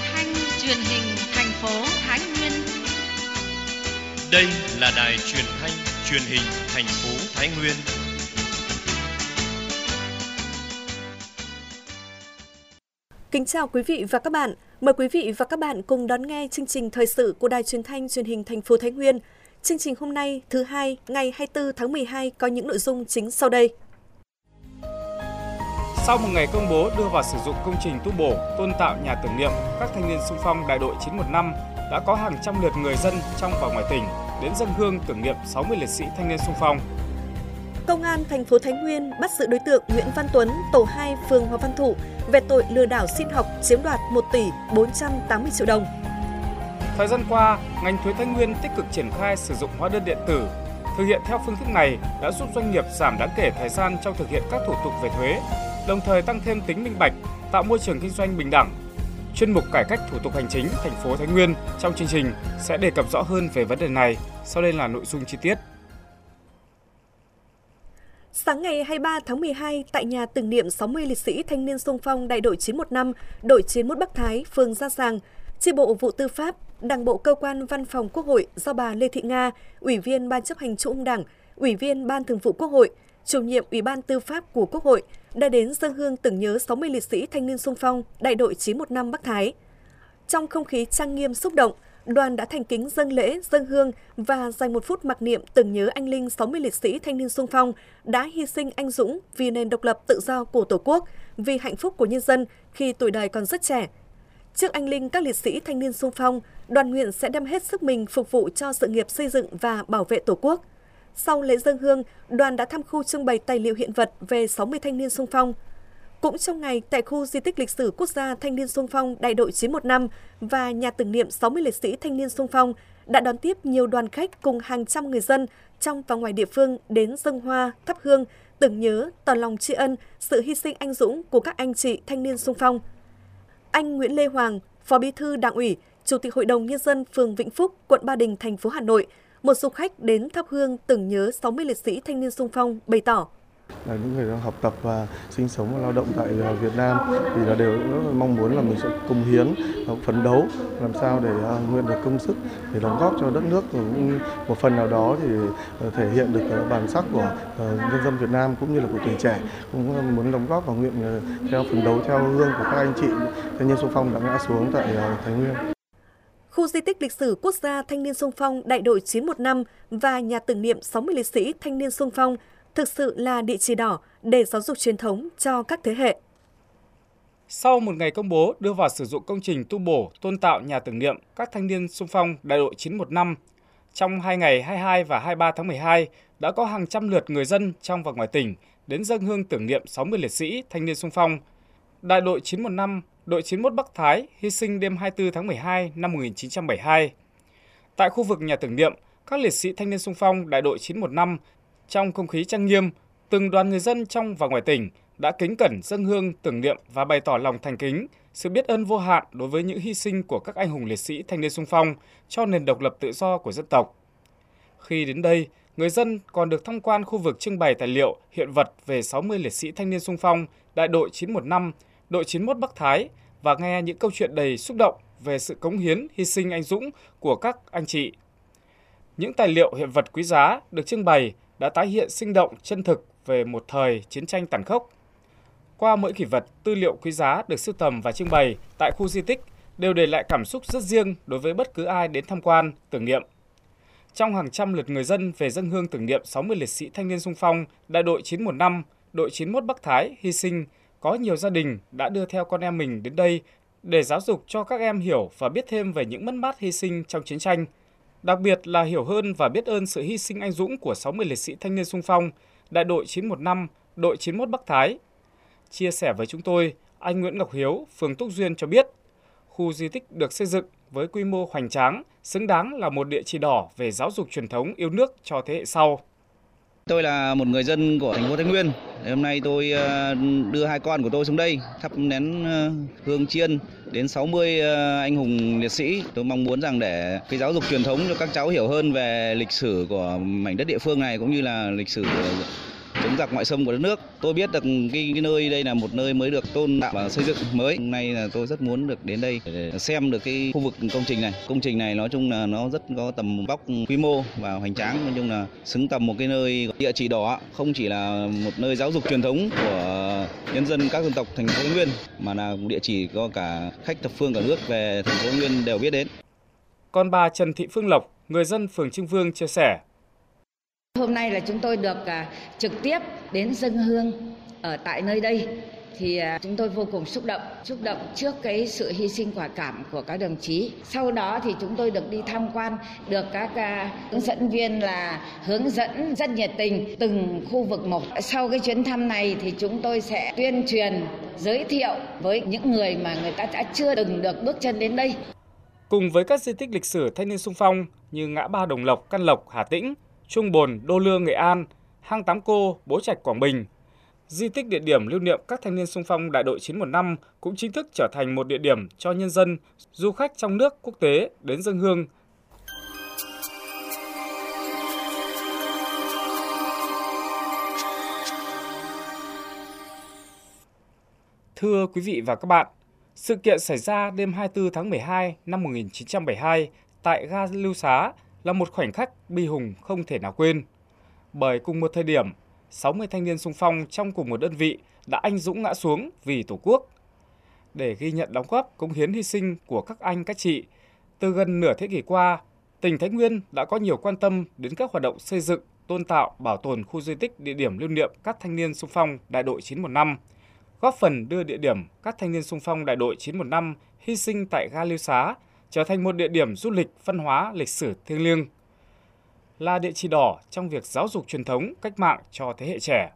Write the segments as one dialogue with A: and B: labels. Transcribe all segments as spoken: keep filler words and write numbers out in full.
A: thanh truyền hình thành phố Thái Nguyên.
B: Đây là đài truyền thanh truyền hình thành phố Thái Nguyên.
C: Kính chào quý vị và các bạn. Mời quý vị và các bạn cùng đón nghe chương trình thời sự của Đài Truyền thanh Truyền hình thành phố Thái Nguyên. Chương trình hôm nay, thứ hai, ngày hai mươi tư tháng mười hai có những nội dung chính sau đây.
D: Sau một ngày công bố đưa vào sử dụng công trình tu bổ, tôn tạo nhà tưởng niệm các thanh niên xung phong đại đội chín một năm, đã có hàng trăm lượt người dân trong và ngoài tỉnh đến dâng hương tưởng niệm sáu mươi liệt sĩ thanh niên xung phong.
C: Công an thành phố Thái Nguyên bắt giữ đối tượng Nguyễn Văn Tuấn, tổ hai, phường Hòa Văn Thụ về tội lừa đảo xin học chiếm đoạt một tỷ bốn trăm tám mươi triệu đồng.
D: Thời gian qua, ngành thuế Thái Nguyên tích cực triển khai sử dụng hóa đơn điện tử. Thực hiện theo phương thức này đã giúp doanh nghiệp giảm đáng kể thời gian trong thực hiện các thủ tục về thuế, đồng thời tăng thêm tính minh bạch, tạo môi trường kinh doanh bình đẳng. Chuyên mục cải cách thủ tục hành chính thành phố Thái Nguyên trong chương trình sẽ đề cập rõ hơn về vấn đề này. Sau đây là nội dung chi tiết.
C: Sáng ngày hai mươi ba tháng mười hai, tại nhà tưởng niệm sáu mươi liệt sĩ thanh niên xung phong đại đội chín một năm, đội chín mươi mốt Bắc Thái, phường Gia Giàng, chi bộ vụ tư pháp, Đảng bộ cơ quan Văn phòng Quốc hội do bà Lê Thị Nga, Ủy viên Ban chấp hành Trung ương Đảng, Ủy viên Ban Thường vụ Quốc hội, Chủ nhiệm Ủy ban Tư pháp của Quốc hội đã đến dâng hương tưởng nhớ sáu mươi liệt sĩ thanh niên xung phong đại đội chín một năm Bắc Thái. Trong không khí trang nghiêm xúc động, đoàn đã thành kính dâng lễ, dâng hương và dành một phút mặc niệm tưởng nhớ anh linh sáu mươi liệt sĩ thanh niên xung phong đã hy sinh anh dũng vì nền độc lập tự do của Tổ quốc, vì hạnh phúc của nhân dân khi tuổi đời còn rất trẻ. Trước anh linh các liệt sĩ thanh niên xung phong, đoàn nguyện sẽ đem hết sức mình phục vụ cho sự nghiệp xây dựng và bảo vệ Tổ quốc. Sau lễ dâng hương, đoàn đã thăm khu trưng bày tài liệu hiện vật về sáu mươi thanh niên xung phong. Cũng trong ngày, tại khu di tích lịch sử quốc gia thanh niên xung phong đại đội chín một năm và nhà tưởng niệm sáu mươi liệt sĩ thanh niên xung phong đã đón tiếp nhiều đoàn khách cùng hàng trăm người dân trong và ngoài địa phương đến dâng hoa, thắp hương, tưởng nhớ, tỏ lòng tri ân sự hy sinh anh dũng của các anh chị thanh niên xung phong. Anh Nguyễn Lê Hoàng, Phó Bí thư Đảng ủy, Chủ tịch Hội đồng Nhân dân phường Vĩnh Phúc, quận Ba Đình, thành phố Hà Nội, một du khách đến thắp hương tưởng nhớ sáu mươi liệt sĩ thanh niên xung phong bày tỏ.
E: Là những người đang học tập và sinh sống và lao động tại Việt Nam thì là đều rất mong muốn là mình sẽ cống hiến, phấn đấu làm sao để nguyện được công sức để đóng góp cho đất nước, cũng một phần nào đó thì thể hiện được bản sắc của nhân dân Việt Nam cũng như là của tuổi trẻ, cũng muốn đóng góp và nguyện theo phấn đấu theo hương của các anh chị thanh niên xung phong đã ngã xuống tại Thái Nguyên.
C: Khu di tích lịch sử quốc gia thanh niên xung phong đại đội chín một năm và nhà tưởng niệm sáu mươi liệt sĩ thanh niên xung phong thực sự là địa chỉ đỏ để giáo dục truyền thống cho các thế hệ.
D: Sau một ngày công bố đưa vào sử dụng công trình tu bổ, tôn tạo nhà tưởng niệm các thanh niên xung phong đại đội chín một năm, trong hai ngày hai mươi hai và hai mươi ba tháng mười hai đã có hàng trăm lượt người dân trong và ngoài tỉnh đến dâng hương tưởng niệm sáu mươi liệt sĩ thanh niên xung phong đại đội chín một năm, đội chín mốt Bắc Thái hy sinh đêm hai mươi tư tháng mười hai năm một nghìn chín trăm bảy mươi hai. Tại khu vực nhà tưởng niệm các liệt sĩ thanh niên xung phong đại đội chín một năm, trong không khí trang nghiêm, từng đoàn người dân trong và ngoài tỉnh đã kính cẩn dâng hương tưởng niệm và bày tỏ lòng thành kính, sự biết ơn vô hạn đối với những hy sinh của các anh hùng liệt sĩ thanh niên xung phong cho nền độc lập tự do của dân tộc. Khi đến đây, người dân còn được tham quan khu vực trưng bày tài liệu, hiện vật về sáu mươi liệt sĩ thanh niên xung phong đại đội chín một năm, đội chín mốt Bắc Thái và nghe những câu chuyện đầy xúc động về sự cống hiến, hy sinh anh dũng của các anh chị. Những tài liệu hiện vật quý giá được trưng bày đã tái hiện sinh động, chân thực về một thời chiến tranh tàn khốc. Qua mỗi kỷ vật, tư liệu quý giá được sưu tầm và trưng bày tại khu di tích đều để lại cảm xúc rất riêng đối với bất cứ ai đến tham quan, tưởng niệm. Trong hàng trăm lượt người dân về dâng hương tưởng niệm sáu mươi liệt sĩ thanh niên xung phong đại đội chín một năm, đội chín mốt Bắc Thái hy sinh, có nhiều gia đình đã đưa theo con em mình đến đây để giáo dục cho các em hiểu và biết thêm về những mất mát hy sinh trong chiến tranh. Đặc biệt là hiểu hơn và biết ơn sự hy sinh anh dũng của sáu mươi liệt sĩ thanh niên xung phong đại đội chín một năm, đội chín mốt Bắc Thái. Chia sẻ với chúng tôi, anh Nguyễn Ngọc Hiếu, phường Túc Duyên cho biết, khu di tích được xây dựng với quy mô hoành tráng, xứng đáng là một địa chỉ đỏ về giáo dục truyền thống yêu nước cho thế hệ sau.
F: Tôi là một người dân của thành phố Thái Nguyên. Hôm nay tôi đưa hai con của tôi xuống đây thắp nén hương tri ân đến sáu mươi anh hùng liệt sĩ. Tôi mong muốn rằng để cái giáo dục truyền thống cho các cháu hiểu hơn về lịch sử của mảnh đất địa phương này cũng như là lịch sử chống giặc ngoại xâm của đất nước. Tôi biết được cái, cái nơi đây là một nơi mới được tôn tạo và xây dựng mới. Hôm nay là tôi rất muốn được đến đây để xem được cái khu vực công trình này. Công trình này nói chung là nó rất có tầm vóc quy mô và hoành tráng, nói chung là xứng tầm một cái nơi địa chỉ đỏ, không chỉ là một nơi giáo dục truyền thống của nhân dân các dân tộc thành phố Thái Nguyên mà là một địa chỉ có cả khách thập phương cả nước về thành phố Thái Nguyên đều biết đến.
D: Còn bà Trần Thị Phương Lộc, người dân phường Trưng Vương chia sẻ:
G: Hôm nay là chúng tôi được uh, trực tiếp đến dâng hương ở tại nơi đây thì uh, chúng tôi vô cùng xúc động, xúc động trước cái sự hy sinh quả cảm của các đồng chí. Sau đó thì chúng tôi được đi tham quan, được các uh, hướng dẫn viên là hướng dẫn rất nhiệt tình từng khu vực một. Sau cái chuyến thăm này thì chúng tôi sẽ tuyên truyền, giới thiệu với những người mà người ta đã chưa từng được bước chân đến đây.
D: Cùng với các di tích lịch sử thanh niên xung phong như ngã ba Đồng Lộc, Căn Lộc, Hà Tĩnh, Trung Bồn, Đô Lương, Nghệ An, Hang Tám Cô, Bố Trạch, Quảng Bình, di tích địa điểm lưu niệm các thanh niên xung phong đại đội chín một năm cũng chính thức trở thành một địa điểm cho nhân dân, du khách trong nước, quốc tế đến dâng hương. Thưa quý vị và các bạn, sự kiện xảy ra đêm hai mươi tư tháng mười hai năm một nghìn chín trăm bảy mươi hai tại ga Lưu Xá là một khoảnh khắc bi hùng không thể nào quên. Bởi cùng một thời điểm, sáu mươi thanh niên xung phong trong cùng một đơn vị đã anh dũng ngã xuống vì Tổ quốc. Để ghi nhận đóng góp, cống hiến hy sinh của các anh các chị, từ gần nửa thế kỷ qua, tỉnh Thái Nguyên đã có nhiều quan tâm đến các hoạt động xây dựng, tôn tạo, bảo tồn khu di tích địa điểm lưu niệm các thanh niên xung phong đại đội chín một năm, góp phần đưa địa điểm các thanh niên xung phong đại đội chín một năm hy sinh tại ga Lưu Xá trở thành một địa điểm du lịch, văn hóa, lịch sử thiêng liêng, là địa chỉ đỏ trong việc giáo dục truyền thống cách mạng cho thế hệ trẻ.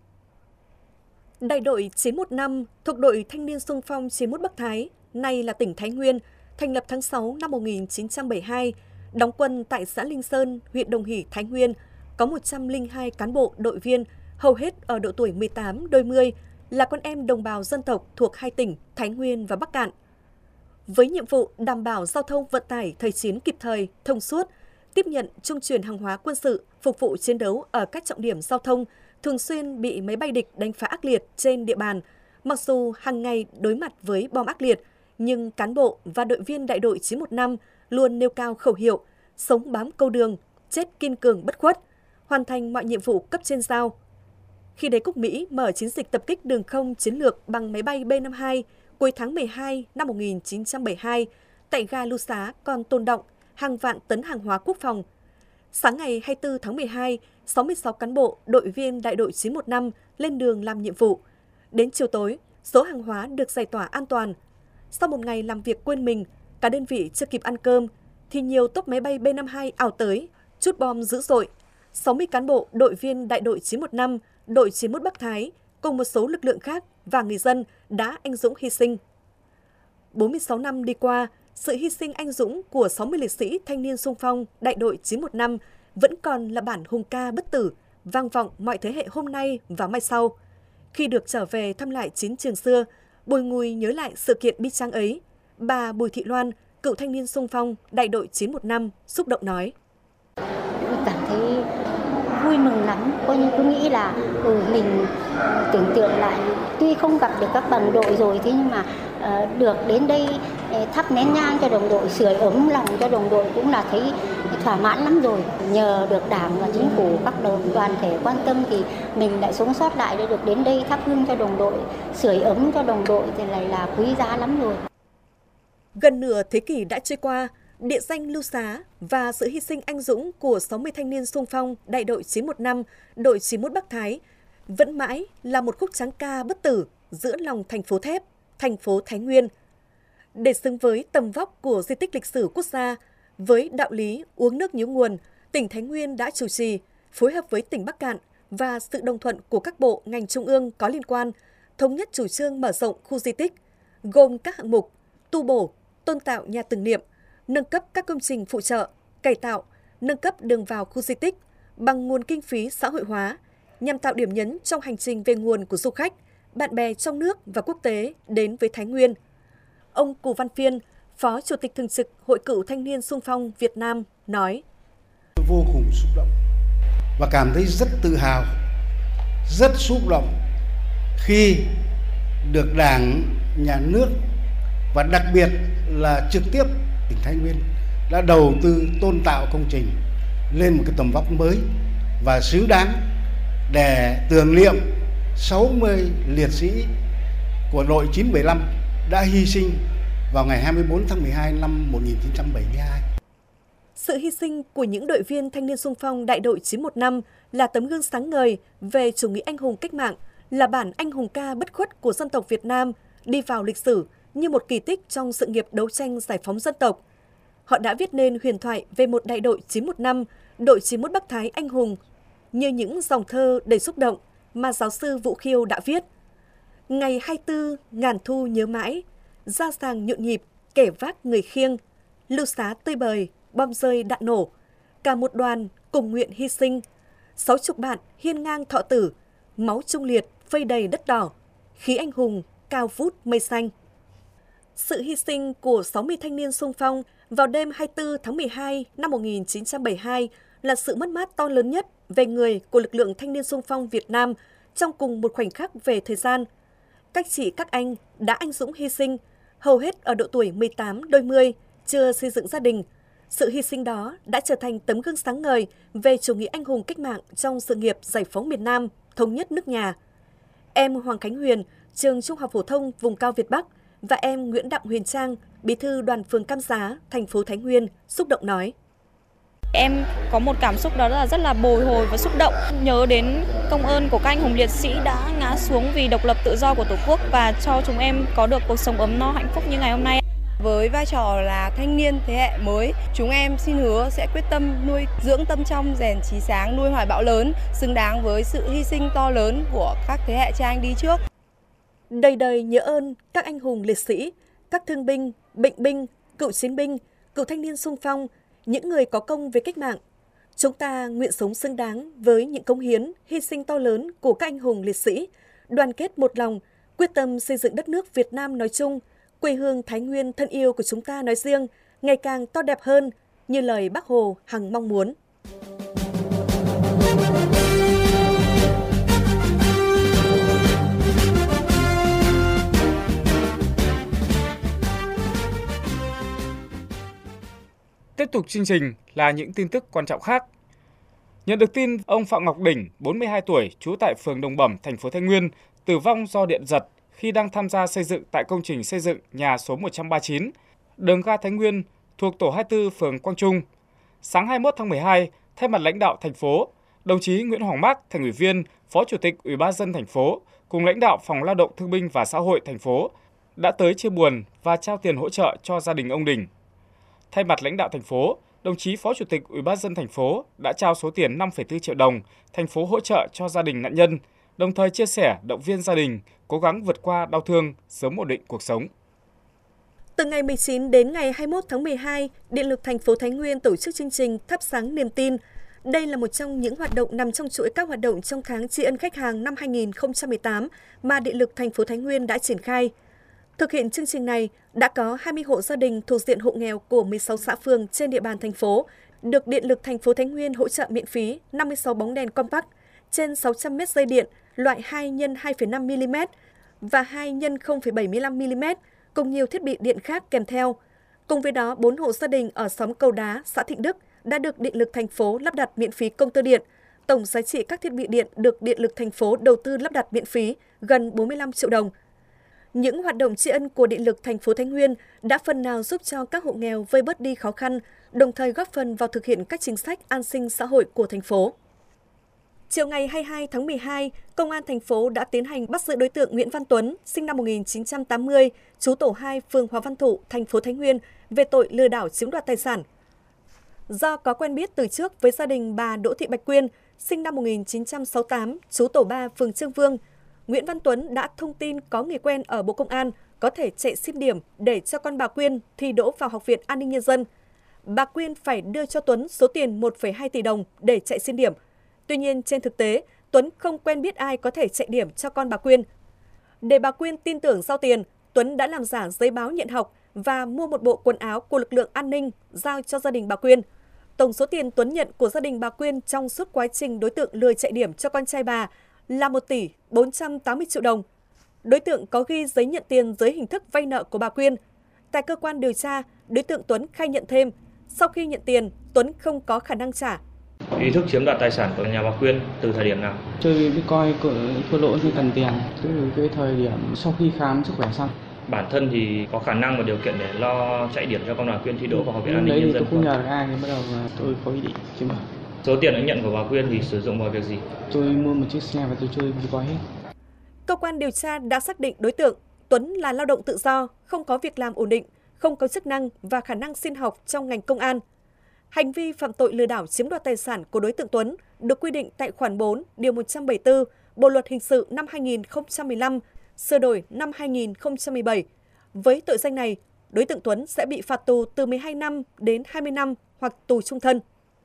C: Đại đội chín một năm thuộc đội thanh niên xung phong chín một Bắc Thái, nay là tỉnh Thái Nguyên, thành lập tháng sáu năm một nghìn chín trăm bảy mươi hai, đóng quân tại xã Linh Sơn, huyện Đồng Hỷ, Thái Nguyên, có một trăm lẻ hai cán bộ đội viên, hầu hết ở độ tuổi mười tám đôi mươi, là con em đồng bào dân tộc thuộc hai tỉnh Thái Nguyên và Bắc Kạn. Với nhiệm vụ đảm bảo giao thông vận tải thời chiến kịp thời, thông suốt, tiếp nhận trung chuyển hàng hóa quân sự, phục vụ chiến đấu ở các trọng điểm giao thông, thường xuyên bị máy bay địch đánh phá ác liệt trên địa bàn. Mặc dù hàng ngày đối mặt với bom ác liệt, nhưng cán bộ và đội viên đại đội chín một năm luôn nêu cao khẩu hiệu sống bám câu đường, chết kiên cường bất khuất, hoàn thành mọi nhiệm vụ cấp trên giao. Khi đế quốc Mỹ mở chiến dịch tập kích đường không chiến lược bằng máy bay B năm mươi hai cuối tháng mười hai năm một nghìn chín trăm bảy mươi hai, tại ga Lưu Xá còn tồn đọng hàng vạn tấn hàng hóa quốc phòng. Sáng ngày hai mươi tư tháng mười hai, sáu mươi sáu cán bộ, đội viên đại đội chín một năm lên đường làm nhiệm vụ. Đến chiều tối, số hàng hóa được giải tỏa an toàn. Sau một ngày làm việc quên mình, cả đơn vị chưa kịp ăn cơm, thì nhiều tốp máy bay B năm mươi hai ảo tới, trút bom dữ dội. sáu mươi cán bộ, đội viên đại đội chín một năm, đội chín một Bắc Thái cùng một số lực lượng khác và người dân đã anh dũng hy sinh. bốn mươi sáu năm đi qua, sự hy sinh anh dũng của sáu mươi liệt sĩ thanh niên xung phong đại đội chín một năm vẫn còn là bản hùng ca bất tử, vang vọng mọi thế hệ hôm nay và mai sau. Khi được trở về thăm lại chiến trường xưa, bồi ngùi nhớ lại sự kiện bi tráng ấy, bà Bùi Thị Loan, cựu thanh niên xung phong đại đội chín một năm, xúc động nói:
H: Cảm thấy vui mừng lắm, coi như cứ nghĩ là ừ, mình tưởng tượng lại, tuy không gặp được các đồng đội rồi, thế nhưng mà uh, được đến đây thắp nén nhang cho đồng đội, sưởi ấm lòng cho đồng đội cũng là thấy thỏa mãn lắm rồi. Nhờ được Đảng và Chính phủ, các đoàn thể quan tâm thì mình lại sống sót lại để được đến đây thắp hương cho đồng đội, sưởi ấm cho đồng đội thì lại là quý giá lắm rồi.
C: Gần nửa thế kỷ đã trôi qua, địa danh Lưu Xá và sự hy sinh anh dũng của sáu mươi thanh niên xung phong đại đội chín một năm, đội chín một Bắc Thái vẫn mãi là một khúc tráng ca bất tử giữa lòng thành phố thép, thành phố Thái Nguyên. Để xứng với tầm vóc của di tích lịch sử quốc gia, với đạo lý uống nước nhớ nguồn, tỉnh Thái Nguyên đã chủ trì, phối hợp với tỉnh Bắc Kạn và sự đồng thuận của các bộ ngành trung ương có liên quan, thống nhất chủ trương mở rộng khu di tích, gồm các hạng mục tu bổ, tôn tạo nhà tưởng niệm, nâng cấp các công trình phụ trợ, cải tạo, nâng cấp đường vào khu di tích bằng nguồn kinh phí xã hội hóa, nhằm tạo điểm nhấn trong hành trình về nguồn của du khách, bạn bè trong nước và quốc tế đến với Thái Nguyên. Ông Cù Văn Phiên, Phó Chủ tịch Thường trực Hội Cựu Thanh niên Xung phong Việt Nam nói:
I: Vô cùng xúc động và cảm thấy rất tự hào rất xúc động khi được Đảng, Nhà nước và đặc biệt là trực tiếp tỉnh Thái Nguyên đã đầu tư tôn tạo công trình lên một cái tầm vóc mới và xứng đáng để tưởng niệm sáu mươi liệt sĩ của đội chín bảy lăm đã hy sinh vào ngày hai mươi tư tháng mười hai năm một nghìn chín trăm bảy mươi hai.
C: Sự hy sinh của những đội viên thanh niên xung phong đại đội chín một năm là tấm gương sáng ngời về chủ nghĩa anh hùng cách mạng, là bản anh hùng ca bất khuất của dân tộc Việt Nam, đi vào lịch sử như một kỳ tích trong sự nghiệp đấu tranh giải phóng dân tộc. Họ đã viết nên huyền thoại về một đại đội chín một năm, đội chín mươi mốt Bắc Thái anh hùng, như những dòng thơ đầy xúc động mà giáo sư Vũ Khiêu đã viết. Ngày hai mươi tư ngàn thu nhớ mãi, ra sàng nhộn nhịp, kẻ vác người khiêng, lưu xá tươi bời, bom rơi đạn nổ, cả một đoàn cùng nguyện hy sinh, sáu chục bạn hiên ngang thọ tử, máu trung liệt phơi đầy đất đỏ, khí anh hùng cao vút mây xanh. Sự hy sinh của sáu mươi thanh niên xung phong vào đêm hai mươi tư tháng mười hai năm một nghìn chín trăm bảy mươi hai là sự mất mát to lớn nhất về người của lực lượng thanh niên xung phong Việt Nam trong cùng một khoảnh khắc về thời gian. Các chị các anh đã anh dũng hy sinh, hầu hết ở độ tuổi mười tám đôi mươi, chưa xây dựng gia đình. Sự hy sinh đó đã trở thành tấm gương sáng ngời về chủ nghĩa anh hùng cách mạng trong sự nghiệp giải phóng miền Nam, thống nhất nước nhà. Em Hoàng Khánh Huyền, trường Trung học phổ thông vùng cao Việt Bắc và em Nguyễn Đặng Huyền Trang, bí thư đoàn phường Cam Giá, thành phố Thái Nguyên, xúc động nói.
J: Em có một cảm xúc đó là rất là bồi hồi và xúc động, nhớ đến công ơn của các anh hùng liệt sĩ đã ngã xuống vì độc lập tự do của Tổ quốc và cho chúng em có được cuộc sống ấm no hạnh phúc như ngày hôm nay.
K: Với vai trò là thanh niên thế hệ mới, chúng em xin hứa sẽ quyết tâm nuôi dưỡng tâm trong, rèn trí sáng, nuôi hoài bão lớn, xứng đáng với sự hy sinh to lớn của các thế hệ cha anh đi trước.
C: Đầy đầy nhớ ơn các anh hùng liệt sĩ, các thương binh, bệnh binh, cựu chiến binh, cựu thanh niên xung phong, những người có công với cách mạng. Chúng ta nguyện sống xứng đáng với những cống hiến, hy sinh to lớn của các anh hùng liệt sĩ, đoàn kết một lòng, quyết tâm xây dựng đất nước Việt Nam nói chung, quê hương Thái Nguyên thân yêu của chúng ta nói riêng, ngày càng to đẹp hơn, như lời Bác Hồ hằng mong muốn.
D: Tiếp tục chương trình là những tin tức quan trọng khác. Nhận được tin ông Phạm Ngọc Đỉnh, bốn mươi hai tuổi, trú tại phường Đồng Bẩm, thành phố Thái Nguyên, tử vong do điện giật khi đang tham gia xây dựng tại công trình xây dựng nhà số một trăm ba mươi chín, đường ga Thái Nguyên, thuộc tổ hai mươi tư phường Quang Trung. Sáng hai mươi mốt tháng mười hai, thay mặt lãnh đạo thành phố, đồng chí Nguyễn Hoàng Mác, Thành ủy viên, Phó Chủ tịch Ủy ban nhân dân thành phố cùng lãnh đạo Phòng Lao động Thương binh và Xã hội thành phố đã tới chia buồn và trao tiền hỗ trợ cho gia đình ông Đỉnh. Thay mặt lãnh đạo thành phố, đồng chí Phó Chủ tịch Ủy ban nhân dân thành phố đã trao số tiền năm phẩy bốn triệu đồng thành phố hỗ trợ cho gia đình nạn nhân, đồng thời chia sẻ động viên gia đình cố gắng vượt qua đau thương, sớm ổn định cuộc sống.
C: Từ ngày mười chín đến ngày hai mươi mốt tháng mười hai, Điện lực thành phố Thái Nguyên tổ chức chương trình Thắp sáng niềm tin. Đây là một trong những hoạt động nằm trong chuỗi các hoạt động trong tháng tri ân khách hàng năm hai nghìn không trăm mười tám mà Điện lực thành phố Thái Nguyên đã triển khai. Thực hiện chương trình này, đã có hai mươi hộ gia đình thuộc diện hộ nghèo của mười sáu xã phường trên địa bàn thành phố được Điện lực thành phố Thái Nguyên hỗ trợ miễn phí năm mươi sáu bóng đèn compact, trên sáu trăm mét dây điện loại hai nhân hai phẩy năm mi-li-mét và hai nhân không phẩy bảy mươi lăm mi-li-mét cùng nhiều thiết bị điện khác kèm theo. Cùng với đó, bốn hộ gia đình ở xóm Cầu Đá, xã Thịnh Đức đã được Điện lực thành phố lắp đặt miễn phí công tơ điện. Tổng giá trị các thiết bị điện được Điện lực thành phố đầu tư lắp đặt miễn phí gần bốn mươi lăm triệu đồng. Những hoạt động tri ân của Điện lực thành phố Thái Nguyên đã phần nào giúp cho các hộ nghèo vơi bớt đi khó khăn, đồng thời góp phần vào thực hiện các chính sách an sinh xã hội của thành phố. Chiều ngày hai mươi hai tháng mười hai, Công an thành phố đã tiến hành bắt giữ đối tượng Nguyễn Văn Tuấn, sinh năm một nghìn chín trăm tám mươi, trú tổ hai, phường Hòa Văn Thụ, thành phố Thái Nguyên, về tội lừa đảo chiếm đoạt tài sản. Do có quen biết từ trước với gia đình bà Đỗ Thị Bạch Quyên, sinh năm một nghìn chín trăm sáu mươi tám, trú tổ ba, phường Trương Vương, Nguyễn Văn Tuấn đã thông tin có người quen ở Bộ Công an có thể chạy xin điểm để cho con bà Quyên thi đỗ vào Học viện An ninh Nhân dân. Bà Quyên phải đưa cho Tuấn số tiền một phẩy hai tỷ đồng để chạy xin điểm. Tuy nhiên, trên thực tế, Tuấn không quen biết ai có thể chạy điểm cho con bà Quyên. Để bà Quyên tin tưởng giao tiền, Tuấn đã làm giả giấy báo nhận học và mua một bộ quần áo của lực lượng an ninh giao cho gia đình bà Quyên. Tổng số tiền Tuấn nhận của gia đình bà Quyên trong suốt quá trình đối tượng lừa chạy điểm cho con trai bà là một tỷ bốn trăm tám mươi triệu đồng. Đối tượng có ghi giấy nhận tiền dưới hình thức vay nợ của bà Quyên. Tại cơ quan điều tra, đối tượng Tuấn khai nhận thêm, sau khi nhận tiền, Tuấn không có khả năng trả.
L: Ý thức chiếm đoạt tài sản của nhà bà Quyên từ thời điểm nào?
M: Chơi Bitcoin thua lỗ thì cần tiền, từ cái thời điểm sau khi khám sức khỏe xong.
L: Bản thân thì có khả năng và điều kiện để lo chạy điểm cho con bà Quyên thi đỗ vào Học viện An ninh Nhân dân.
M: Tôi không nhờ được ai thì bắt đầu tôi có ý định chiếm đoạt.
L: Số tiền anh nhận của bà Quyên thì sử dụng vào việc gì?
M: Tôi mua một chiếc xe và tôi chơi Bitcoin hết.
C: Cơ quan điều tra đã xác định đối tượng Tuấn là lao động tự do, không có việc làm ổn định, không có chức năng và khả năng xin học trong ngành công an. Hành vi phạm tội lừa đảo chiếm đoạt tài sản của đối tượng Tuấn được quy định tại khoản bốn, điều một trăm bảy mươi tư, Bộ luật hình sự năm hai nghìn không trăm mười lăm, sửa đổi năm hai nghìn không trăm mười bảy. Với tội danh này, đối tượng Tuấn sẽ bị phạt tù từ mười hai năm đến hai mươi năm hoặc tù trung thân.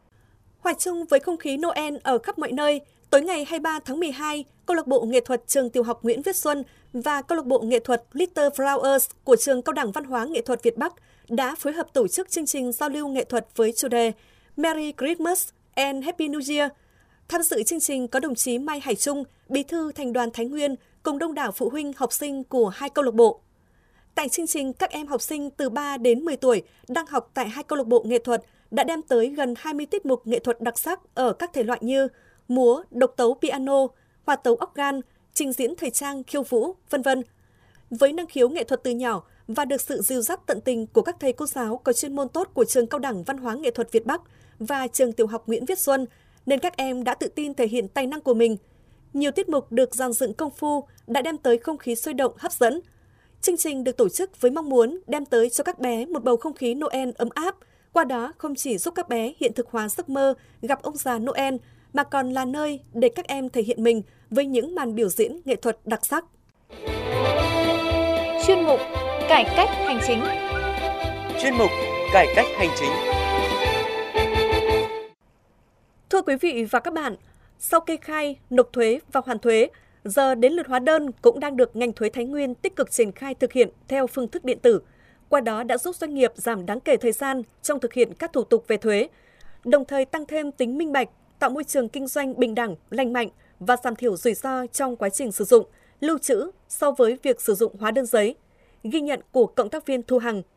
C: Hòa chung với không khí Noel ở khắp mọi nơi, tối ngày hai mươi ba tháng mười hai, Câu lạc bộ nghệ thuật trường tiểu học Nguyễn Viết Xuân và Câu lạc bộ nghệ thuật Little Flowers của trường Cao đẳng Văn hóa Nghệ thuật Việt Bắc đã phối hợp tổ chức chương trình giao lưu nghệ thuật với chủ đề Merry Christmas and Happy New Year. Tham dự chương trình có đồng chí Mai Hải Trung, Bí thư Thành đoàn Thái Nguyên cùng đông đảo phụ huynh học sinh của hai câu lạc bộ. Tại chương trình, các em học sinh từ ba đến mười tuổi đang học tại hai câu lạc bộ nghệ thuật đã đem tới gần hai mươi tiết mục nghệ thuật đặc sắc ở các thể loại như múa, độc tấu piano, hòa tấu organ, trình diễn thời trang, khiêu vũ, vân vân. Với năng khiếu nghệ thuật từ nhỏ và được sự dìu dắt tận tình của các thầy cô giáo có chuyên môn tốt của trường Cao đẳng Văn hóa Nghệ thuật Việt Bắc và trường tiểu học Nguyễn Viết Xuân, nên các em đã tự tin thể hiện tài năng của mình. Nhiều tiết mục được dàn dựng công phu đã đem tới không khí sôi động, hấp dẫn. Chương trình được tổ chức với mong muốn đem tới cho các bé một bầu không khí Noel ấm áp, qua đó không chỉ giúp các bé hiện thực hóa giấc mơ gặp ông già Noel, mà còn là nơi để các em thể hiện mình với những màn biểu diễn nghệ thuật đặc sắc.
N: Chuyên mục Cải cách hành chính.
O: Chuyên mục Cải cách hành chính.
C: Thưa quý vị và các bạn, sau kê khai, nộp thuế và hoàn thuế, giờ đến lượt hóa đơn cũng đang được ngành thuế Thái Nguyên tích cực triển khai thực hiện theo phương thức điện tử. Qua đó đã giúp doanh nghiệp giảm đáng kể thời gian trong thực hiện các thủ tục về thuế, đồng thời tăng thêm tính minh bạch, tạo môi trường kinh doanh bình đẳng, lành mạnh và giảm thiểu rủi ro trong quá trình sử dụng, lưu trữ so với việc sử dụng hóa đơn giấy. Ghi nhận của cộng tác viên Thu Hằng.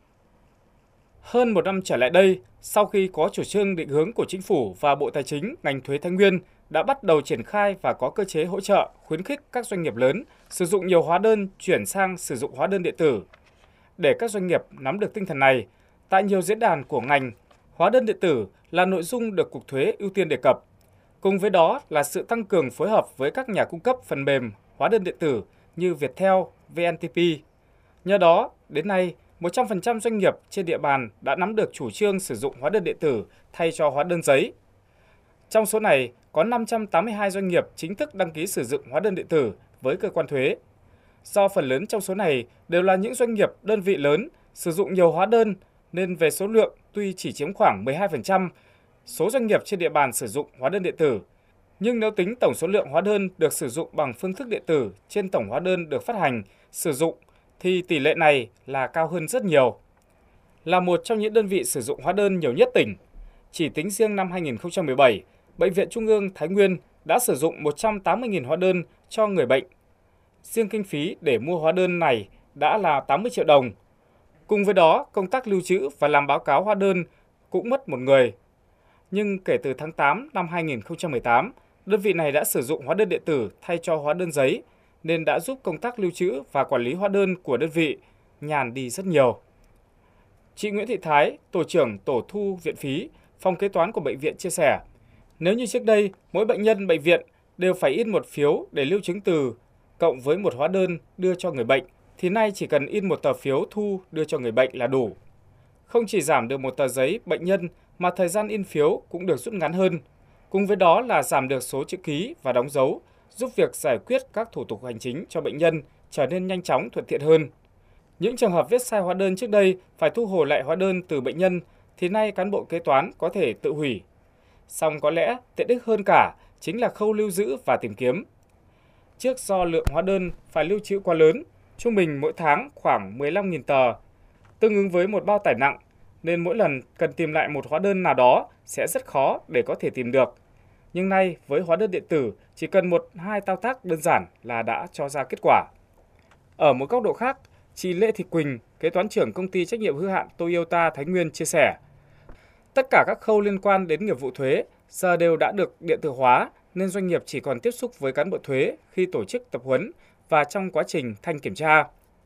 D: Hơn một năm trở lại đây, sau khi có chủ trương định hướng của Chính phủ và Bộ Tài chính, ngành thuế Thái Nguyên đã bắt đầu triển khai và có cơ chế hỗ trợ, khuyến khích các doanh nghiệp lớn sử dụng nhiều hóa đơn chuyển sang sử dụng hóa đơn điện tử. Để các doanh nghiệp nắm được tinh thần này, tại nhiều diễn đàn của ngành, hóa đơn điện tử là nội dung được Cục Thuế ưu tiên đề cập. Cùng với đó là sự tăng cường phối hợp với các nhà cung cấp phần mềm hóa đơn điện tử như Viettel, vê en tê pê. Nhờ đó, đến nay, một trăm phần trăm doanh nghiệp trên địa bàn đã nắm được chủ trương sử dụng hóa đơn điện tử thay cho hóa đơn giấy. Trong số này, có năm trăm tám mươi hai doanh nghiệp chính thức đăng ký sử dụng hóa đơn điện tử với cơ quan thuế. Do phần lớn trong số này đều là những doanh nghiệp, đơn vị lớn sử dụng nhiều hóa đơn, nên về số lượng tuy chỉ chiếm khoảng mười hai phần trăm số doanh nghiệp trên địa bàn sử dụng hóa đơn điện tử. Nhưng nếu tính tổng số lượng hóa đơn được sử dụng bằng phương thức điện tử trên tổng hóa đơn được phát hành, sử dụng, thì tỷ lệ này là cao hơn rất nhiều. Là một trong những đơn vị sử dụng hóa đơn nhiều nhất tỉnh, chỉ tính riêng năm hai nghìn không trăm mười bảy, Bệnh viện Trung ương Thái Nguyên đã sử dụng một trăm tám mươi nghìn hóa đơn cho người bệnh. Riêng kinh phí để mua hóa đơn này đã là tám mươi triệu đồng. Cùng với đó, công tác lưu trữ và làm báo cáo hóa đơn cũng mất một người. Nhưng kể từ tháng tám năm hai nghìn không trăm mười tám, đơn vị này đã sử dụng hóa đơn điện tử thay cho hóa đơn giấy, nên đã giúp công tác lưu trữ và quản lý hóa đơn của đơn vị nhàn đi rất nhiều. Chị Nguyễn Thị Thái, tổ trưởng tổ thu viện phí, phòng kế toán của bệnh viện chia sẻ, nếu như trước đây mỗi bệnh nhân bệnh viện đều phải in một phiếu để lưu chứng từ cộng với một hóa đơn đưa cho người bệnh, thì nay chỉ cần in một tờ phiếu thu đưa cho người bệnh là đủ. Không chỉ giảm được một tờ giấy bệnh nhân mà thời gian in phiếu cũng được rút ngắn hơn. Cùng với đó là giảm được số chữ ký và đóng dấu, giúp việc giải quyết các thủ tục hành chính cho bệnh nhân trở nên nhanh chóng, thuận tiện hơn. Những trường hợp viết sai hóa đơn trước đây phải thu hồi lại hóa đơn từ bệnh nhân thì nay cán bộ kế toán có thể tự hủy. Song có lẽ tiện ích hơn cả chính là khâu lưu giữ và tìm kiếm. Trước do lượng hóa đơn phải lưu trữ quá lớn, trung bình mỗi tháng khoảng mười lăm nghìn tờ, tương ứng với một bao tải nặng, nên mỗi lần cần tìm lại một hóa đơn nào đó sẽ rất khó để có thể tìm được. Nhưng nay với hóa đơn điện tử chỉ cần một hai thao tác đơn giản là đã cho ra kết quả. Ở một góc độ khác, chị Lê Thị Quỳnh, kế toán trưởng công ty trách nhiệm hữu hạn Toyota Thái Nguyên chia sẻ, tất cả các khâu liên quan đến nghiệp vụ thuế giờ đều đã được điện tử hóa nên doanh nghiệp chỉ còn tiếp xúc với cán bộ thuế khi tổ chức tập huấn và trong quá trình thanh kiểm tra.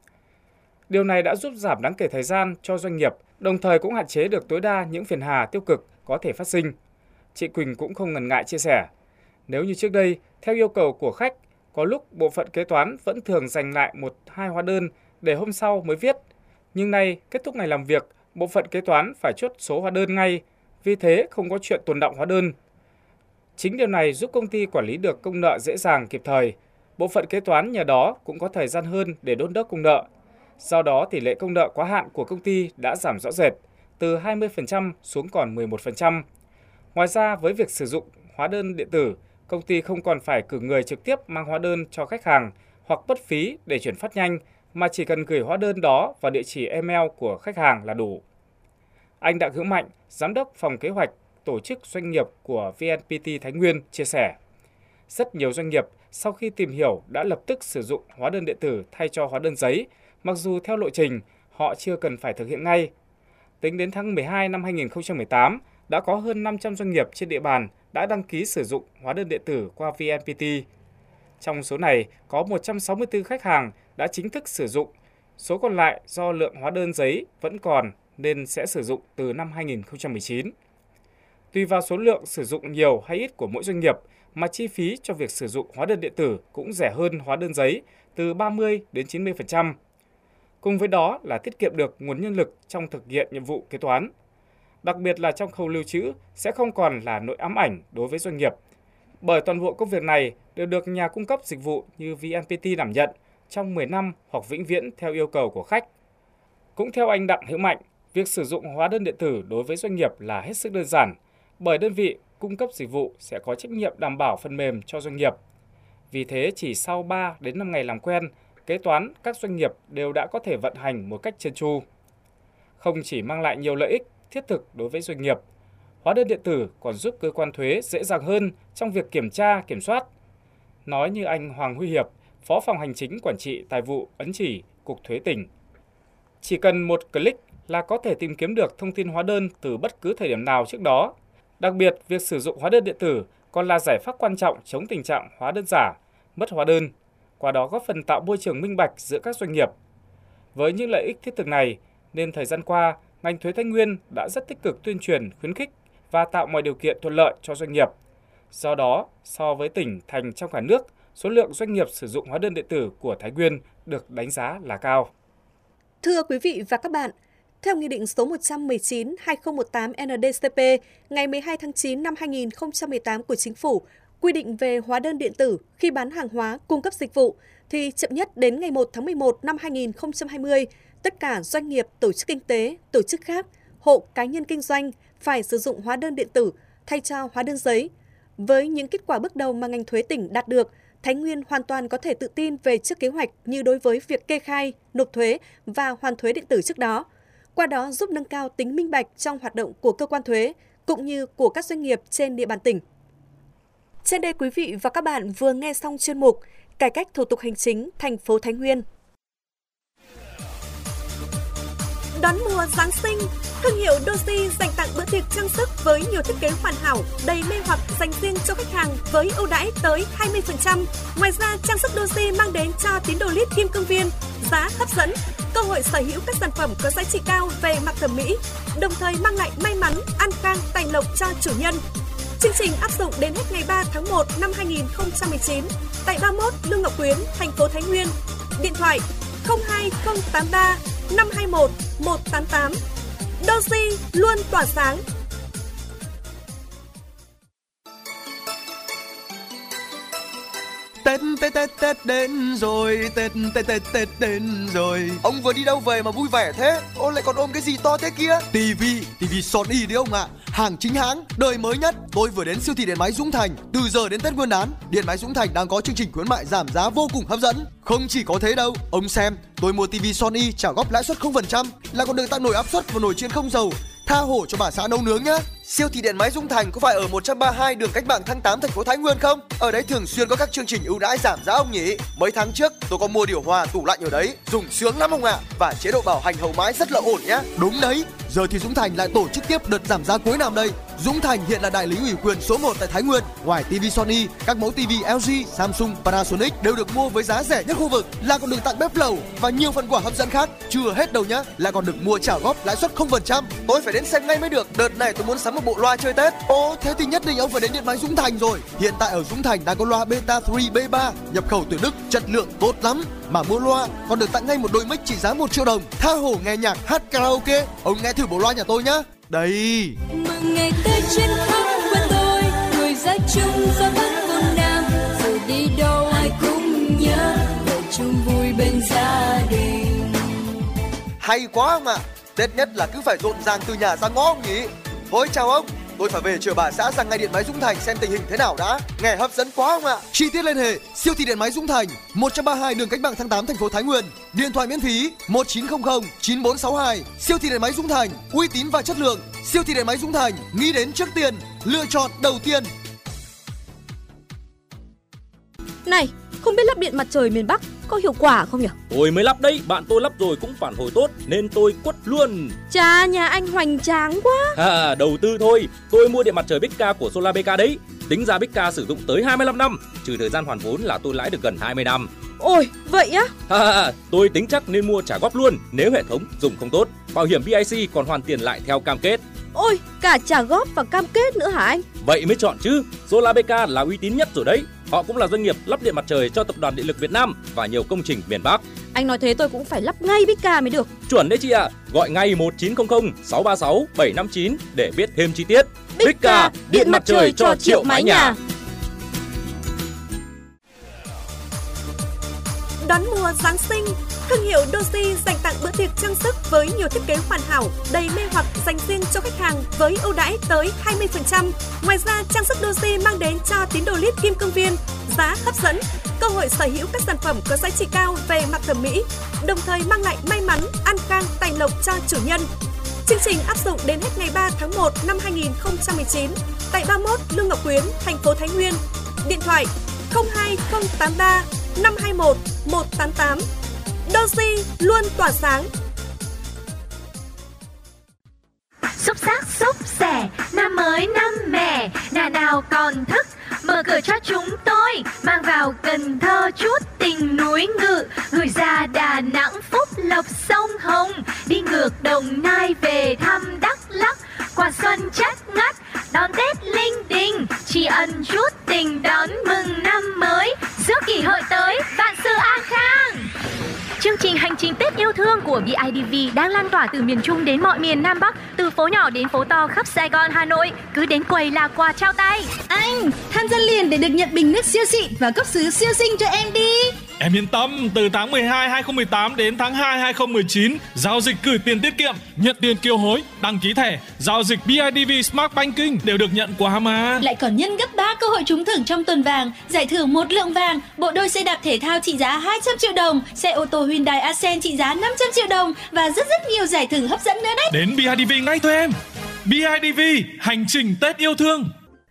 D: Điều này đã giúp giảm đáng kể thời gian cho doanh nghiệp, đồng thời cũng hạn chế được tối đa những phiền hà tiêu cực có thể phát sinh. Chị Quỳnh cũng không ngần ngại chia sẻ, nếu như trước đây, theo yêu cầu của khách, có lúc bộ phận kế toán vẫn thường dành lại một hai hóa đơn để hôm sau mới viết. Nhưng nay, kết thúc ngày làm việc, bộ phận kế toán phải chốt số hóa đơn ngay, vì thế không có chuyện tồn đọng hóa đơn. Chính điều này giúp công ty quản lý được công nợ dễ dàng kịp thời. Bộ phận kế toán nhờ đó cũng có thời gian hơn để đôn đốc công nợ. Do đó, tỷ lệ công nợ quá hạn của công ty đã giảm rõ rệt, từ hai mươi phần trăm xuống còn mười một phần trăm. Ngoài ra, với việc sử dụng hóa đơn điện tử, công ty không còn phải cử người trực tiếp mang hóa đơn cho khách hàng hoặc mất phí để chuyển phát nhanh, mà chỉ cần gửi hóa đơn đó vào địa chỉ email của khách hàng là đủ. Anh Đặng Hữu Mạnh, Giám đốc Phòng Kế hoạch Tổ chức Doanh nghiệp của vê en pê tê Thái Nguyên chia sẻ, rất nhiều doanh nghiệp sau khi tìm hiểu đã lập tức sử dụng hóa đơn điện tử thay cho hóa đơn giấy, mặc dù theo lộ trình họ chưa cần phải thực hiện ngay. Tính đến tháng mười hai năm hai nghìn không trăm mười tám, đã có hơn năm trăm doanh nghiệp trên địa bàn đã đăng ký sử dụng hóa đơn điện tử qua vê en pê tê. Trong số này, có một trăm sáu mươi tư khách hàng đã chính thức sử dụng. Số còn lại do lượng hóa đơn giấy vẫn còn nên sẽ sử dụng từ năm hai nghìn không trăm mười chín. Tùy vào số lượng sử dụng nhiều hay ít của mỗi doanh nghiệp mà chi phí cho việc sử dụng hóa đơn điện tử cũng rẻ hơn hóa đơn giấy từ ba mươi đến chín mươi phần trăm. Cùng với đó là tiết kiệm được nguồn nhân lực trong thực hiện nhiệm vụ kế toán. Đặc biệt là trong khâu lưu trữ sẽ không còn là nỗi ám ảnh đối với doanh nghiệp, bởi toàn bộ công việc này đều được nhà cung cấp dịch vụ như vê en pê tê đảm nhận trong mười năm hoặc vĩnh viễn theo yêu cầu của khách. Cũng theo anh Đặng Hữu Mạnh, việc sử dụng hóa đơn điện tử đối với doanh nghiệp là hết sức đơn giản, bởi đơn vị cung cấp dịch vụ sẽ có trách nhiệm đảm bảo phần mềm cho doanh nghiệp. Vì thế, chỉ sau ba đến năm ngày làm quen, kế toán các doanh nghiệp đều đã có thể vận hành một cách trơn tru. Không chỉ mang lại nhiều lợi ích thiết thực đối với doanh nghiệp, hóa đơn điện tử còn giúp cơ quan thuế dễ dàng hơn trong việc kiểm tra, kiểm soát. Nói như anh Hoàng Huy Hiệp, Phó phòng Hành chính Quản trị Tài vụ Ấn Chỉ, Cục Thuế tỉnh. Chỉ cần một click là có thể tìm kiếm được thông tin hóa đơn từ bất cứ thời điểm nào trước đó. Đặc biệt, việc sử dụng hóa đơn điện tử còn là giải pháp quan trọng chống tình trạng hóa đơn giả, mất hóa đơn, qua đó góp phần tạo môi trường minh bạch giữa các doanh nghiệp. Với những lợi ích thiết thực này, nên thời gian qua, ngành thuế Thái Nguyên đã rất tích cực tuyên truyền, khuyến khích và tạo mọi điều kiện thuận lợi cho doanh nghiệp. Do đó, so với tỉnh, thành trong cả nước, số lượng doanh nghiệp sử dụng hóa đơn điện tử của Thái Nguyên được đánh giá là cao.
C: Thưa quý vị và các bạn, theo Nghị định số một trăm mười chín trên hai nghìn không trăm mười tám en đê cê pê ngày mười hai tháng chín năm hai nghìn không trăm mười tám của Chính phủ quy định về hóa đơn điện tử khi bán hàng hóa cung cấp dịch vụ, thì chậm nhất đến ngày một tháng mười một năm hai nghìn không trăm hai mươi, tất cả doanh nghiệp, tổ chức kinh tế, tổ chức khác, hộ cá nhân kinh doanh phải sử dụng hóa đơn điện tử thay cho hóa đơn giấy. Với những kết quả bước đầu mà ngành thuế tỉnh đạt được, Thái Nguyên hoàn toàn có thể tự tin về trước kế hoạch như đối với việc kê khai, nộp thuế và hoàn thuế điện tử trước đó. Qua đó giúp nâng cao tính minh bạch trong hoạt động của cơ quan thuế cũng như của các doanh nghiệp trên địa bàn tỉnh. Trên đây quý vị và các bạn vừa nghe xong chuyên mục Cải cách thủ tục hành chính thành phố Thái Nguyên. Đón mùa Giáng sinh, thương hiệu Doji dành tặng bữa tiệc trang sức với nhiều thiết kế hoàn hảo, đầy mê hoặc dành riêng cho khách hàng với ưu đãi tới hai mươi phần trăm. Ngoài ra, trang sức Doji mang đến cho tín đồ lít kim cương viên giá hấp dẫn, cơ hội sở hữu các sản phẩm có giá trị cao về mặt thẩm mỹ, đồng thời mang lại may mắn, an khang, tài lộc cho chủ nhân. Chương trình áp dụng đến hết ngày ba tháng một năm hai nghìn không trăm mười chín tại ba mươi mốt Lương Ngọc Quyến, thành phố Thái Nguyên. Điện thoại không hai không tám ba năm hai một một tám tám. Doji luôn tỏa sáng.
P: Tết Tết Tết Tết đến rồi, Tết Tết Tết Tết đến rồi. Ông vừa đi đâu về mà vui vẻ thế? Ô lại còn ôm cái gì to thế kia? Tivi, tivi Sony đấy ông ạ. À. Hàng chính hãng, đời mới nhất. Tôi vừa đến siêu thị điện máy Dũng Thành. Từ giờ đến Tết Nguyên đán, điện máy Dũng Thành đang có chương trình khuyến mại giảm giá vô cùng hấp dẫn. Không chỉ có thế đâu, ông xem, tôi mua tivi Sony trả góp lãi suất không phần trăm, là còn được tặng nồi áp suất và nồi chiên không dầu. Tha hồ cho bà xã nấu nướng nhá. siêu thị điện máy Dung Thành có phải ở một trăm ba mươi hai đường Cách mạng tháng tám thành phố Thái Nguyên không? Ở đấy thường xuyên có các chương trình ưu đãi giảm giá ông nhỉ? Mấy tháng trước tôi có mua điều hòa tủ lạnh ở đấy, dùng sướng lắm ông ạ. Và chế độ bảo hành hậu mãi rất là ổn nhá. Đúng đấy, giờ thì Dũng Thành lại tổ chức tiếp đợt giảm giá cuối năm đây. Dũng Thành hiện là đại lý ủy quyền số một tại Thái Nguyên. Ngoài tivi Sony, các mẫu tivi lờ giê, Samsung, Panasonic đều được mua với giá rẻ nhất khu vực, là còn được tặng bếp lẩu và nhiều phần quà hấp dẫn khác. Chưa hết đâu nhá, là còn được mua trả góp lãi suất không phần trăm. Tôi phải đến xem ngay mới được. Đợt này tôi muốn sắm một bộ loa chơi Tết. Ồ, thế thì nhất định ông phải đến điện máy Dũng Thành rồi. Hiện tại ở Dũng Thành đang có loa Beta ba B ba nhập khẩu từ Đức, chất lượng tốt lắm. Mà mua loa còn được tặng ngay một đôi mic trị giá một triệu đồng. Tha hồ nghe nhạc, hát karaoke. Ông nghe thử bộ loa nhà tôi nhá. Đây.
Q: Mừng ngày Tết trên khắp quê tôi, người ra chung ra bắc Vân Nam, rồi đi đâu ai cũng nhớ về chung vui bên gia đình.
P: Hay quá ông ạ. Tết nhất là cứ phải rộn ràng từ nhà ra ngõ ông nhỉ. Thôi chào ông, tôi phải về chở bà xã sang ngay điện máy Dũng Thành xem tình hình thế nào đã. Nghe hấp dẫn quá ông ạ. Chi tiết liên hệ siêu thị điện máy Dũng Thành, một trăm ba mươi hai đường Cách mạng tháng tám thành phố Thái Nguyên. Điện thoại miễn phí một chín không không chín bốn sáu hai. Siêu thị điện máy Dũng Thành, uy tín và chất lượng. Siêu thị điện máy Dũng Thành, nghĩ đến trước tiên, lựa chọn đầu tiên.
R: Này, không biết lắp điện mặt trời miền Bắc có hiệu quả không nhỉ?
S: Tôi mới lắp đấy, bạn tôi lắp rồi cũng phản hồi tốt nên tôi quất luôn.
R: Chà, nhà anh hoành tráng quá.
S: À, đầu tư thôi. Tôi mua điện mặt trời Bicca của Solar bê ca đấy. Tính ra Bicca sử dụng tới hai mươi lăm năm, trừ thời gian hoàn vốn là tôi lãi được gần hai mươi năm.
R: Ôi, vậy á?
S: À, tôi tính chắc nên mua trả góp luôn nếu hệ thống dùng không tốt. Bảo hiểm bê i xê còn hoàn tiền lại theo cam kết.
R: Ôi, cả trả góp và cam kết nữa hả anh?
S: Vậy mới chọn chứ. Solar bê ca là uy tín nhất rồi đấy. Họ cũng là doanh nghiệp lắp điện mặt trời cho Tập đoàn Điện lực Việt Nam và nhiều công trình miền Bắc.
R: Anh nói thế tôi cũng phải lắp ngay Bicca mới được.
S: Chuẩn đấy chị ạ. À. Gọi ngay một chín không không sáu ba sáu bảy năm chín để biết thêm chi tiết.
R: Bicca, Bicca điện, điện mặt trời cho triệu mái nhà.
C: Đón mùa Giáng sinh, thương hiệu Doji dành tặng bữa tiệc trang sức với nhiều thiết kế hoàn hảo, đầy mê hoặc dành riêng cho khách hàng với ưu đãi tới hai mươi phần trăm. Ngoài ra, trang sức Doji mang đến cho tín đồ lít kim cương viên giá hấp dẫn, cơ hội sở hữu các sản phẩm có giá trị cao về mặt thẩm mỹ, đồng thời mang lại may mắn, an khang, tài lộc cho chủ nhân. Chương trình áp dụng đến hết ngày ba tháng một năm hai nghìn không trăm mười chín tại ba mươi mốt Lương Ngọc Quyến, thành phố Thái Nguyên. Điện thoại không hai không tám ba năm hai mốt một tám tám. Doji luôn tỏa sáng.
N: Xúc xắc xúc xẻ, năm mới năm mẻ, nhà nào còn thức, mở cửa cho chúng tôi, mang vào Cần Thơ chút tình núi ngự, gửi ra Đà Nẵng Phúc Lộc sông Hồng, đi ngược Đồng Nai về thăm Đắk Lắk, qua xuân chất ngất, đón Tết linh đình, tri ân chút tình đón mừng năm mới, giữa kỷ hợi tới, vạn sự an khang. Chương trình hành trình Tết yêu thương của bê i đê vê đang lan tỏa từ miền Trung đến mọi miền Nam Bắc, từ phố nhỏ đến phố to khắp Sài Gòn, Hà Nội, cứ đến quầy là quà trao tay.
T: Anh, tham gia liền để được nhận bình nước siêu xịn và cốc sứ siêu xinh cho em đi.
U: Em yên tâm, từ tháng mười hai hai không một tám đến tháng hai hai không một chín, giao dịch gửi tiền tiết kiệm, nhận tiền kiêu hối, đăng ký thẻ, giao dịch bê i đê vê Smart Banking đều được nhận quà mà.
T: Lại còn nhân gấp ba cơ hội trúng thưởng trong tuần vàng, giải thưởng một lượng vàng, bộ đôi xe đạp thể thao trị giá hai trăm triệu đồng, xe ô tô Hyundai Accent trị giá năm trăm triệu đồng và rất rất nhiều giải thưởng hấp dẫn nữa đấy.
U: Đến bê i đê vê ngay thôi em. bê i đê vê, hành trình Tết yêu thương.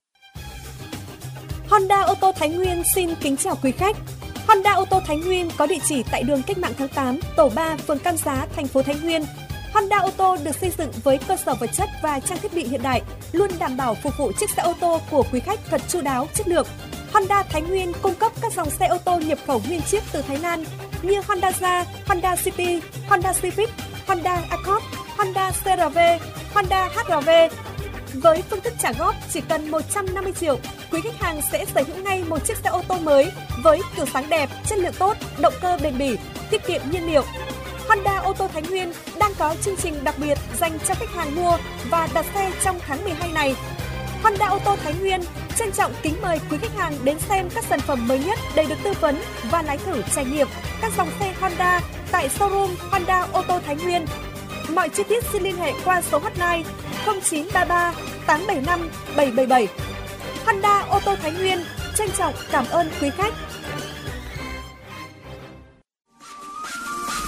C: Honda ô tô Thái Nguyên xin kính chào quý khách. Honda ô tô Thái Nguyên có địa chỉ tại đường Cách mạng tháng tám, tổ ba, phường Cam Giá, thành phố Thái Nguyên. Honda ô tô được xây dựng với cơ sở vật chất và trang thiết bị hiện đại, luôn đảm bảo phục vụ chiếc xe ô tô của quý khách thật chu đáo, chất lượng. Honda Thái Nguyên cung cấp các dòng xe ô tô nhập khẩu nguyên chiếc từ Thái Lan như Honda Jazz, Honda City, Honda Civic, Honda Accord, Honda xê rờ vê, Honda hát rờ vê. Với phương thức trả góp chỉ cần một trăm năm mươi triệu, quý khách hàng sẽ sở hữu ngay một chiếc xe ô tô mới với kiểu dáng đẹp, chất lượng tốt, động cơ bền bỉ, tiết kiệm nhiên liệu. Honda ô tô Thái Nguyên đang có chương trình đặc biệt dành cho khách hàng mua và đặt xe trong tháng mười hai này. Honda ô tô Thái Nguyên trân trọng kính mời quý khách hàng đến xem các sản phẩm mới nhất để được tư vấn và lái thử trải nghiệm các dòng xe Honda tại showroom Honda ô tô Thái Nguyên. Mọi chi tiết xin liên hệ qua số hotline không chín ba ba tám bảy năm bảy bảy bảy. Honda ô tô Thái Nguyên trân trọng cảm ơn quý khách.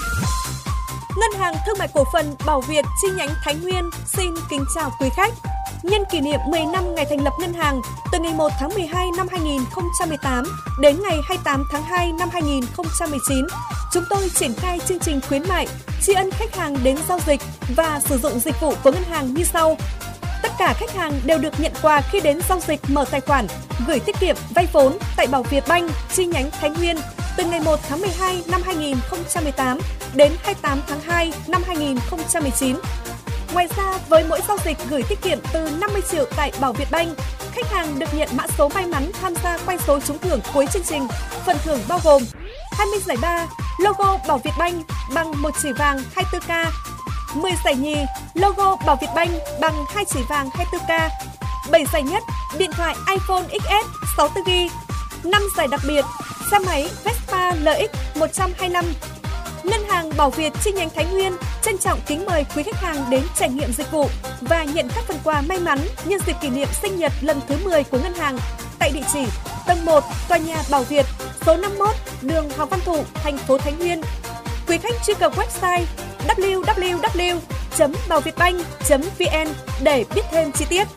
C: Ngân hàng Thương mại Cổ phần Bảo Việt chi nhánh Thái Nguyên xin kính chào quý khách. Nhân kỷ niệm mười năm ngày thành lập ngân hàng, từ ngày một tháng mười hai năm hai nghìn không trăm mười tám đến ngày hai mươi tám tháng hai năm hai nghìn không trăm mười chín, chúng tôi triển khai chương trình khuyến mại tri ân khách hàng đến giao dịch và sử dụng dịch vụ của ngân hàng như sau. Tất cả khách hàng đều được nhận quà khi đến giao dịch mở tài khoản, gửi tiết kiệm, vay vốn tại Bảo Việt Banh chi nhánh Thái Nguyên từ ngày một tháng mười hai năm hai nghìn không trăm mười tám đến hai mươi tám tháng hai năm hai nghìn không trăm mười chín. Ngoài ra, với mỗi giao dịch gửi tiết kiệm từ năm mươi triệu tại Bảo Việt Banh, khách hàng được nhận mã số may mắn tham gia quay số trúng thưởng cuối chương trình. Phần thưởng bao gồm hai mươi giải ba, logo Bảo Việt Banh bằng một chỉ vàng hai mươi tư ca, mười giải nhì, logo Bảo Việt Banh bằng hai chỉ vàng hai mươi tư ca, bảy giải nhất, điện thoại iPhone ích ét sáu mươi tư gi ga, năm giải đặc biệt, xe máy Vespa lờ ích một trăm hai mươi lăm. Ngân hàng Bảo Việt chi nhánh Thái Nguyên trân trọng kính mời quý khách hàng đến trải nghiệm dịch vụ và nhận các phần quà may mắn nhân dịp kỷ niệm sinh nhật lần thứ mười của ngân hàng tại địa chỉ tầng một, tòa nhà Bảo Việt, số năm mươi mốt, đường Hoàng Văn Thụ, thành phố Thái Nguyên. Quý khách truy cập website w w w chấm bảo việt banh chấm v n để biết thêm chi tiết.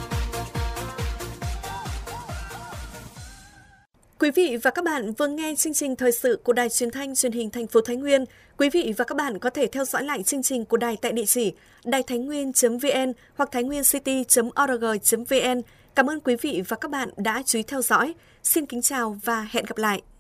C: Quý vị và các bạn vừa nghe chương trình thời sự của Đài Truyền thanh Truyền hình thành phố Thái Nguyên. Quý vị và các bạn có thể theo dõi lại chương trình của đài tại địa chỉ đài thái nguyên chấm v n hoặc thái nguyên city chấm org chấm v n. Cảm ơn quý vị và các bạn đã chú ý theo dõi. Xin kính chào và hẹn gặp lại.